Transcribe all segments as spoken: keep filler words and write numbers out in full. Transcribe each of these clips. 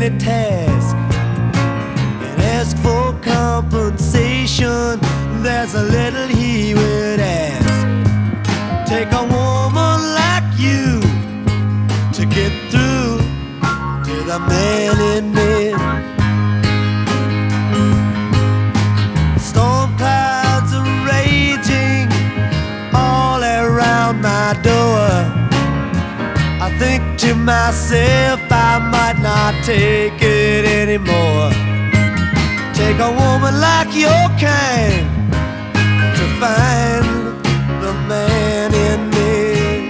any task and ask for compensation, there's a little he would ask. Take a woman like you to get through to the man in me. Storm clouds are raging all around my door. I think to myself I might not take it anymore. Take a woman like your kind to find the man in me.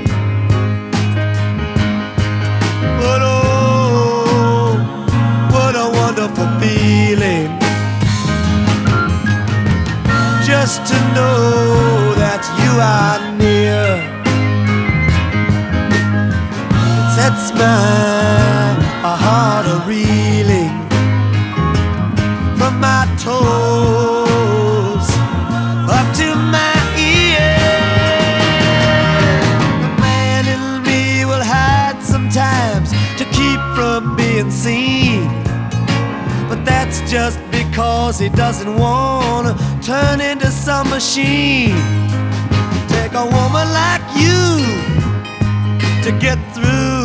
But oh, what a wonderful feeling just to know that you are near. Sets my heart a-reeling from my toes up to my ears. The man in me will hide sometimes to keep from being seen, but that's just because he doesn't want to turn into some machine. Take a woman like you to get through